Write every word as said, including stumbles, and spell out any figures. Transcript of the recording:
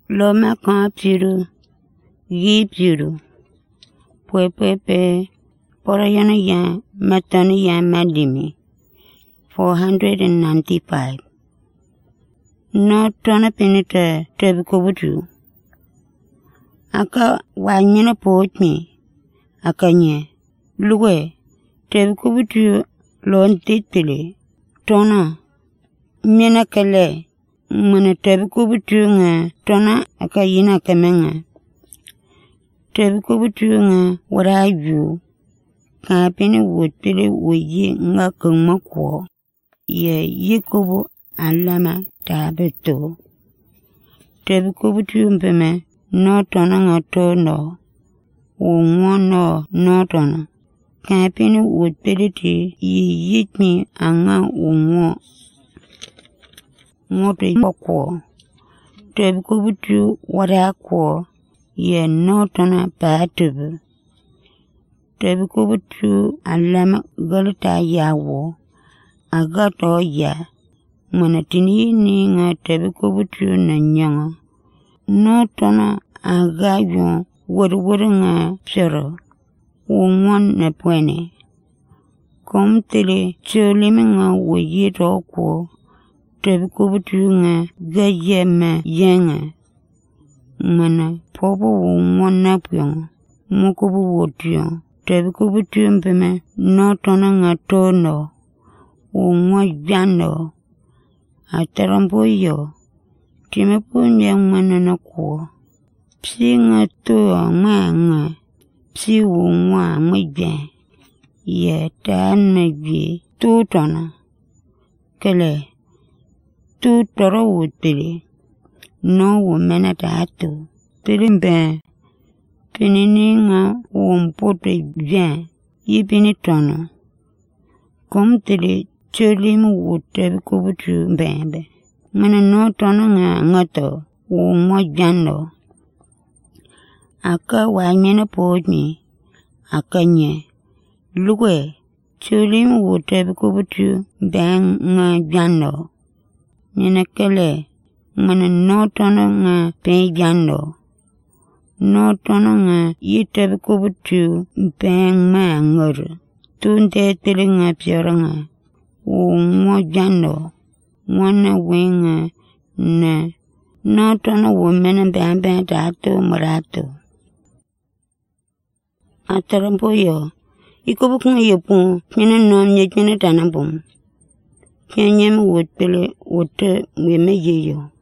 Loma kan piru, yi piru. Pwe pwe pe, pora yana yan, matani yan madimi. four hundred ninety-five. No tona penita trebikobutu. Aka wanyina poch me. Aka nye. Luwe, trebikobutu lon titpili. Tona. Mina kale. Mwana trebikobutu nga. Tona aka yina kamenga. Trebikobutu nga waraju. Kapini wotpili woye nga kengmakwo. Ye yikobu alama tabeto. Trebikobutu mpeme no tona nga tono. Wongwa no no tona. Kapini wotpili ti ye yitmi anga wongwa. Ngote wakwo. Trebikobutu warakwo. Ye no tona patubu. Trebikobutu alama galita yawo. Agato ya. Manatini ni nga trebikobutu na nyanga. No tona agayo wad-wad nga psero. Wongwan na pwene. Kom tele choleme nga wajito kwa. Trebikobutu nga gajema yenga. Mana popo wongwan na pyong. Mokobu wotyo. Trebikobutu mpeme no tona nga tono. Wongwa jano. Atarampo yo. Timepo nyangmana na kwa. Psi nga toa nga nga. Psi wongwa mweje. Ye taan na jwe. To tona. Kale. To toro wotpili. No womena tato. Pili mpe. Pinini nga wompote jen. Yipini tono. Kom tili cholimu wote trebikobutu mbembe. Mana no tono nga ngato. Wongwa jano. Aka wanyena pojmi. Aka nye. Luwe. Cholimu wote trebikobutu mbeng nga jano. Nina kele. Mana no tono nga pen jano. No tono nga yi trebikobutu mbeng ma ngoro. Tunde tili nga piora nga. Wongwa jano. Wana wenga na. No tono womena mbembe tato marato. Atarampo yo. Iko bukunga yopo. Mina nom nyek mina tanabum. Kenya mi wotpili wote weme yeyo.